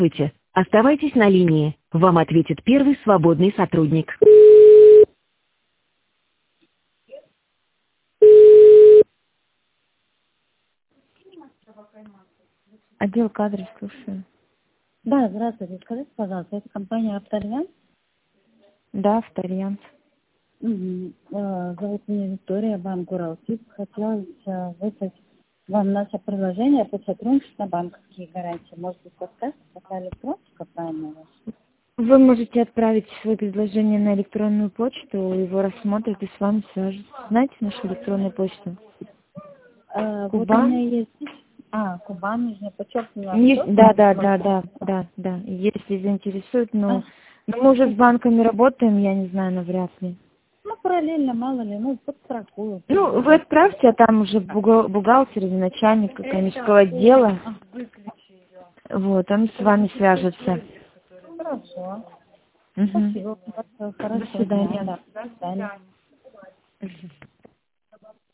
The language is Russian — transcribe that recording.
Здравствуйте. Оставайтесь на линии. Вам ответит первый свободный сотрудник. Отдел кадров, слушаю. Да, здравствуйте. Скажите, пожалуйста, это компания «Автоальянс»? Да, Автоальянс. Угу. Зовут меня Виктория, банк Уралсиб. Хотелось выслать вам наше приложение по сотрудничеству на банковские гарантии. Может быть, подскажете, какая электронка правильная ваша? Вы можете отправить свое предложение на электронную почту, его рассмотрят и с вами свяжутся. Знаете нашу электронную почту? Вот у меня Кубан? есть... Кубан, нижнее подчеркивание. Да. Если заинтересует, но мы уже с банками работаем, я не знаю, но вряд ли. Ну, параллельно, мало ли, подстрахую. Ну, вы отправьте, а там уже бухгалтер или начальник коммерческого отдела. Вот, он с вами свяжется. Хорошо. Угу. Спасибо. До свидания. Да, до свидания.